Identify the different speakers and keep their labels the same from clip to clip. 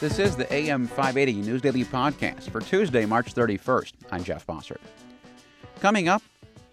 Speaker 1: This is the AM 580 News Daily Podcast for Tuesday, March 31st. I'm Jeff Bossert. Coming up,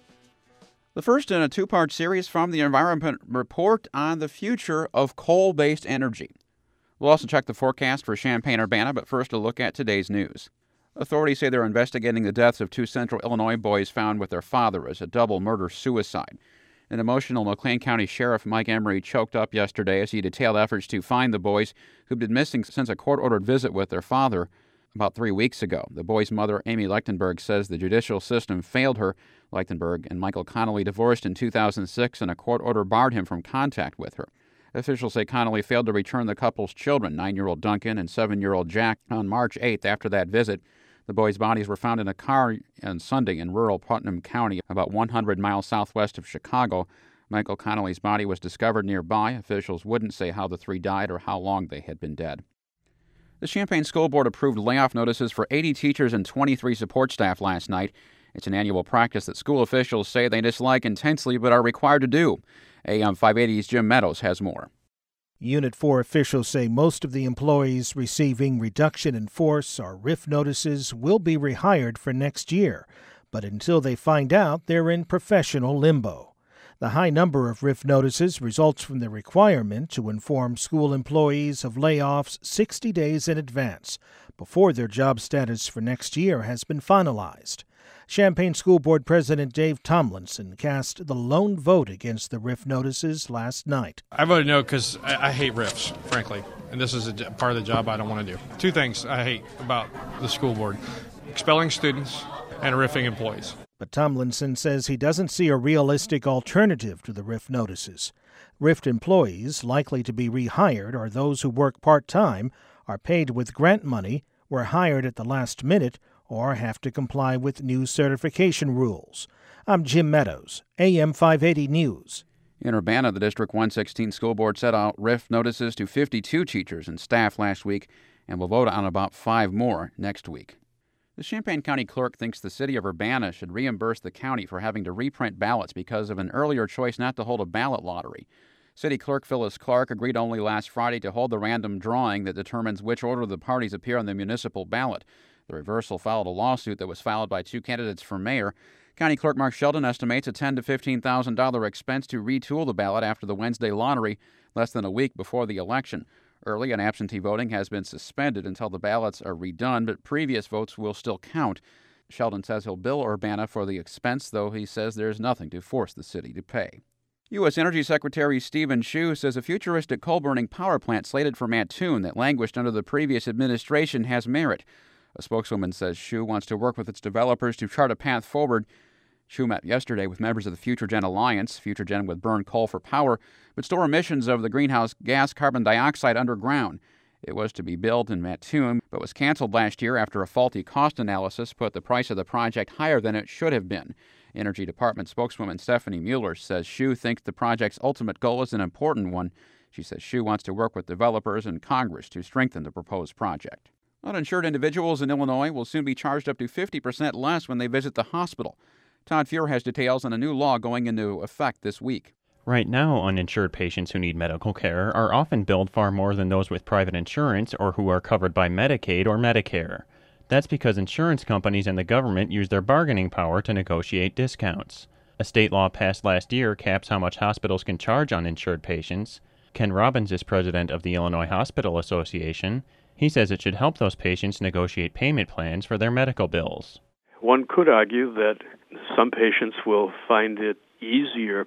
Speaker 1: the first in a two-part series from the Environment Report on the future of coal-based energy. We'll also check the forecast for Champaign-Urbana, but first a look at today's news. Authorities say they're investigating the deaths of two Central Illinois boys found with their father as a double murder-suicide. An emotional McLean County Sheriff Mike Emery choked up yesterday as he detailed efforts to find the boys who've been missing since a court-ordered visit with their father about 3 weeks ago. The boys' mother, Amy Lechtenberg, says the judicial system failed her. Lechtenberg and Michael Connolly divorced in 2006, and a court order barred him from contact with her. Officials say Connolly failed to return the couple's children, 9-year-old Duncan and 7-year-old Jack, on March 8th. After that visit, the boys' bodies were found in a car on Sunday in rural Putnam County, about 100 miles southwest of Chicago. Michael Connolly's body was discovered nearby. Officials wouldn't say how the three died or how long they had been dead. The Champaign School Board approved layoff notices for 80 teachers and 23 support staff last night. It's an annual practice that school officials say they dislike intensely but are required to do. AM 580's Jim Meadows has more.
Speaker 2: Unit 4 officials say most of the employees receiving reduction in force or RIF notices will be rehired for next year, but until they find out, they're in professional limbo. The high number of RIF notices results from the requirement to inform school employees of layoffs 60 days in advance, before their job status for next year has been finalized. Champaign School Board President Dave Tomlinson cast the lone vote against the RIF notices last night.
Speaker 3: I voted no because I hate RIFs, frankly, and this is a part of the job I don't want to do. Two things I hate about the school board: expelling students and RIFing employees.
Speaker 2: But Tomlinson says he doesn't see a realistic alternative to the RIF notices. RIFed employees likely to be rehired are those who work part-time, are paid with grant money, were hired at the last minute, or have to comply with new certification rules. I'm Jim Meadows, AM 580 News.
Speaker 1: In Urbana, the District 116 School Board sent out RIF notices to 52 teachers and staff last week and will vote on about 5 more next week. The Champaign County Clerk thinks the city of Urbana should reimburse the county for having to reprint ballots because of an earlier choice not to hold a ballot lottery. City Clerk Phyllis Clark agreed only last Friday to hold the random drawing that determines which order the parties appear on the municipal ballot. The reversal followed a lawsuit that was filed by 2 candidates for mayor. County Clerk Mark Sheldon estimates a $10,000 to $15,000 expense to retool the ballot after the Wednesday lottery, less than a week before the election. Early and absentee voting has been suspended until the ballots are redone, but previous votes will still count. Sheldon says he'll bill Urbana for the expense, though he says there's nothing to force the city to pay. U.S. Energy Secretary Steven Chu says a futuristic coal-burning power plant slated for Mattoon that languished under the previous administration has merit. A spokeswoman says Chu wants to work with its developers to chart a path forward. Chu met yesterday with members of the FutureGen Alliance. FutureGen would burn coal for power, but store emissions of the greenhouse gas carbon dioxide underground. It was to be built in Mattoon, but was canceled last year after a faulty cost analysis put the price of the project higher than it should have been. Energy Department spokeswoman Stephanie Mueller says Chu thinks the project's ultimate goal is an important one. She says Chu wants to work with developers and Congress to strengthen the proposed project. Uninsured individuals in Illinois will soon be charged up to 50% less when they visit the hospital. Todd Fuhrer has details on a new law going into effect this week.
Speaker 4: Right now, uninsured patients who need medical care are often billed far more than those with private insurance or who are covered by Medicaid or Medicare. That's because insurance companies and the government use their bargaining power to negotiate discounts. A state law passed last year caps how much hospitals can charge uninsured patients. Ken Robbins is president of the Illinois Hospital Association. He says it should help those patients negotiate payment plans for their medical bills.
Speaker 5: One could argue that some patients will find it easier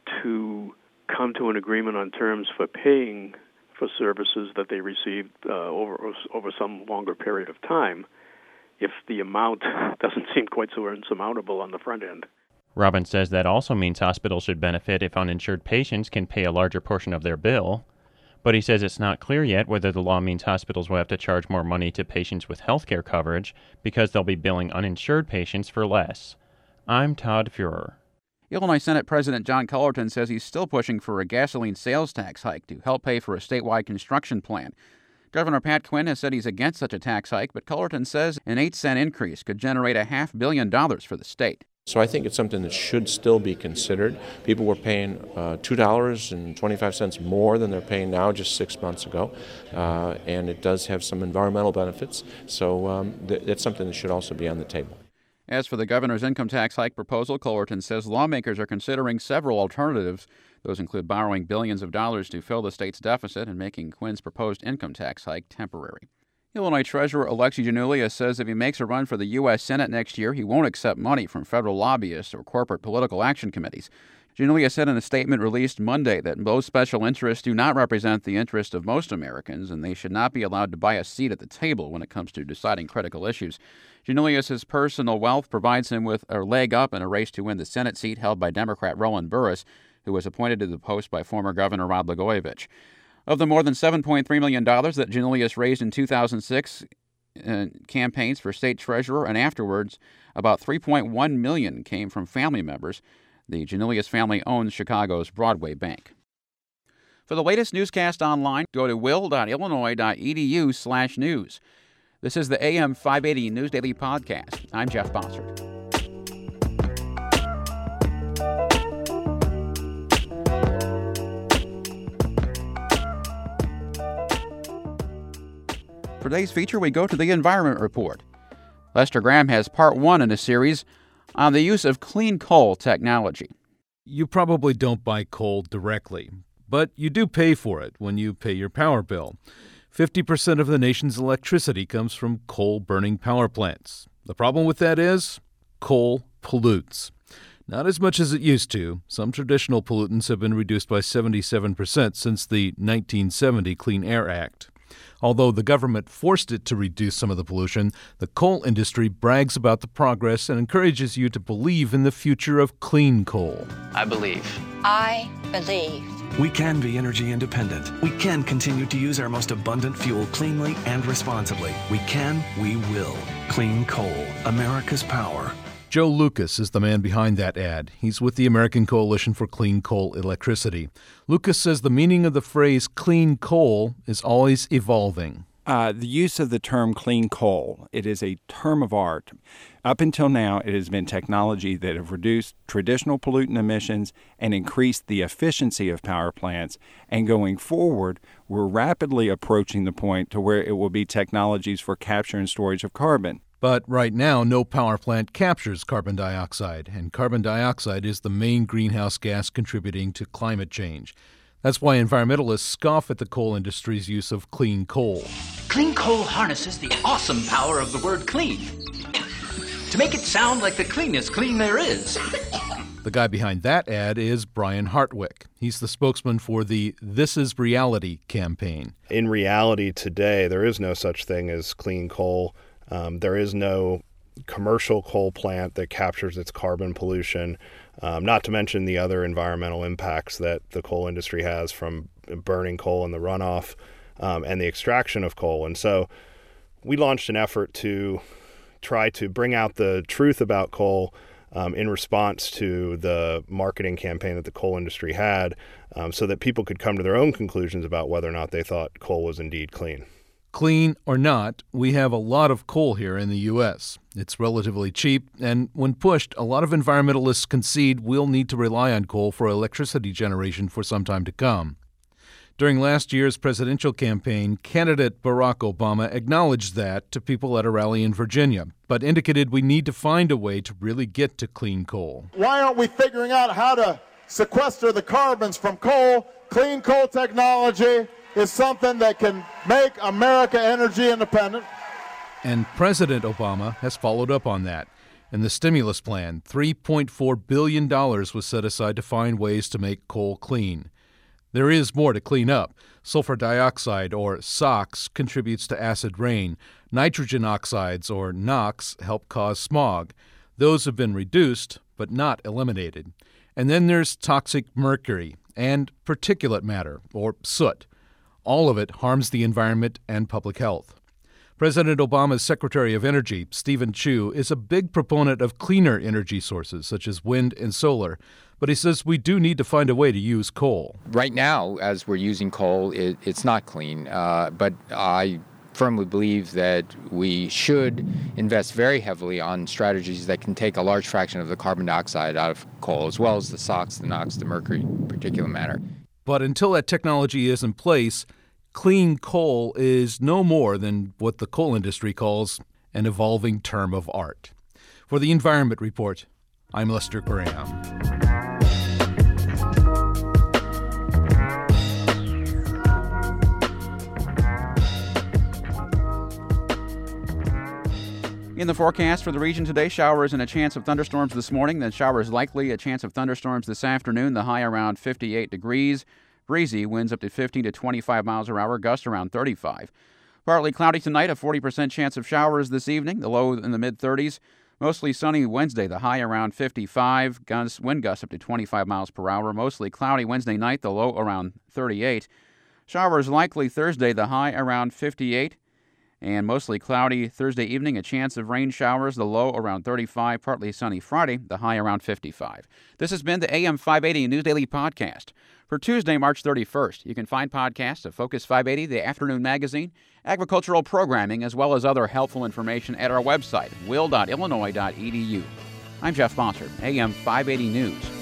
Speaker 5: to come to an agreement on terms for paying for services that they received over some longer period of time if the amount doesn't seem quite so insurmountable on the front end.
Speaker 4: Robbins says that also means hospitals should benefit if uninsured patients can pay a larger portion of their bill. But he says it's not clear yet whether the law means hospitals will have to charge more money to patients with health care coverage because they'll be billing uninsured patients for less. I'm Todd Fuhrer.
Speaker 1: Illinois Senate President John Cullerton says he's still pushing for a gasoline sales tax hike to help pay for a statewide construction plan. Governor Pat Quinn has said he's against such a tax hike, but Cullerton says an 8-cent increase could generate $500 million for the state.
Speaker 6: So I think it's something that should still be considered. People were paying $2.25 more than they're paying now just 6 months ago, and it does have some environmental benefits. So that's something that should also be on the table.
Speaker 1: As for the governor's income tax hike proposal, Cullerton says lawmakers are considering several alternatives. Those include borrowing billions of dollars to fill the state's deficit and making Quinn's proposed income tax hike temporary. Illinois Treasurer Alexi Giannoulias says if he makes a run for the U.S. Senate next year, he won't accept money from federal lobbyists or corporate political action committees. Giannoulias said in a statement released Monday that most special interests do not represent the interest of most Americans, and they should not be allowed to buy a seat at the table when it comes to deciding critical issues. Giannoulias' personal wealth provides him with a leg up in a race to win the Senate seat held by Democrat Roland Burris, who was appointed to the post by former Governor Rod Blagojevich. Of the more than $7.3 million that Giannoulias raised in 2006 campaigns for state treasurer and afterwards, about $3.1 million came from family members. The Giannoulias family owns Chicago's Broadway Bank. For the latest newscast online, go to will.illinois.edu/news. This is the AM 580 News Daily Podcast. I'm Jeff Bossert. For today's feature, we go to the Environment Report. Lester Graham has part one in a series on the use of clean coal technology.
Speaker 7: You probably don't buy coal directly, but you do pay for it when you pay your power bill. 50% of the nation's electricity comes from coal-burning power plants. The problem with that is coal pollutes. Not as much as it used to. Some traditional pollutants have been reduced by 77% since the 1970 Clean Air Act. Although the government forced it to reduce some of the pollution, the coal industry brags about the progress and encourages you to believe in the future of clean coal.
Speaker 8: I believe.
Speaker 9: I believe.
Speaker 10: We can be energy independent. We can continue to use our most abundant fuel cleanly and responsibly. We can, we will. Clean coal, America's power.
Speaker 7: Joe Lucas is the man behind that ad. He's with the American Coalition for Clean Coal Electricity. Lucas says the meaning of the phrase clean coal is always evolving.
Speaker 11: The use of the term clean coal, it is a term of art. Up until now, it has been technology that have reduced traditional pollutant emissions and increased the efficiency of power plants. And going forward, we're rapidly approaching the point to where it will be technologies for capture and storage of carbon.
Speaker 7: But right now, no power plant captures carbon dioxide, and carbon dioxide is the main greenhouse gas contributing to climate change. That's why environmentalists scoff at the coal industry's use of clean coal.
Speaker 8: Clean coal harnesses the awesome power of the word clean to make it sound like the cleanest clean there is.
Speaker 7: The guy behind that ad is Brian Hartwick. He's the spokesman for the This Is Reality campaign.
Speaker 12: In reality today, there is no such thing as clean coal. There is no commercial coal plant that captures its carbon pollution, not to mention the other environmental impacts that the coal industry has from burning coal in the runoff and the extraction of coal. And so we launched an effort to try to bring out the truth about coal in response to the marketing campaign that the coal industry had so that people could come to their own conclusions about whether or not they thought coal was indeed clean.
Speaker 7: Clean or not, we have a lot of coal here in the U.S. It's relatively cheap, and when pushed, a lot of environmentalists concede we'll need to rely on coal for electricity generation for some time to come. During last year's presidential campaign, candidate Barack Obama acknowledged that to people at a rally in Virginia, but indicated we need to find a way to really get to clean coal.
Speaker 13: Why aren't we figuring out how to sequester the carbons from coal? Clean coal technology is something that can make America energy independent.
Speaker 7: And President Obama has followed up on that. In the stimulus plan, $3.4 billion was set aside to find ways to make coal clean. There is more to clean up. Sulfur dioxide, or SOx, contributes to acid rain. Nitrogen oxides, or NOx, help cause smog. Those have been reduced, but not eliminated. And then there's toxic mercury and particulate matter, or soot. All of it harms the environment and public health. President Obama's Secretary of Energy, Stephen Chu, is a big proponent of cleaner energy sources such as wind and solar, but he says we do need to find a way to use coal.
Speaker 14: Right now, as we're using coal, it's not clean, but I firmly believe that we should invest very heavily on strategies that can take a large fraction of the carbon dioxide out of coal, as well as the SOx, the NOx, the mercury particulate matter.
Speaker 7: But until that technology is in place, clean coal is no more than what the coal industry calls an evolving term of art. For the Environment Report, I'm Lester Graham.
Speaker 1: In the forecast for the region today, showers and a chance of thunderstorms this morning, then showers likely, a chance of thunderstorms this afternoon, the high around 58 degrees. Breezy, winds up to 15 to 25 miles per hour, gusts around 35. Partly cloudy tonight, a 40% chance of showers this evening, the low in the mid-30s. Mostly sunny Wednesday, the high around 55, wind gusts up to 25 miles per hour. Mostly cloudy Wednesday night, the low around 38. Showers likely Thursday, the high around 58. And mostly cloudy Thursday evening, a chance of rain showers, the low around 35, partly sunny Friday, the high around 55. This has been the AM 580 News Daily Podcast for Tuesday, March 31st. You can find podcasts of Focus 580, the afternoon magazine, agricultural programming, as well as other helpful information at our website, will.illinois.edu. I'm Jeff Bossert, AM 580 News.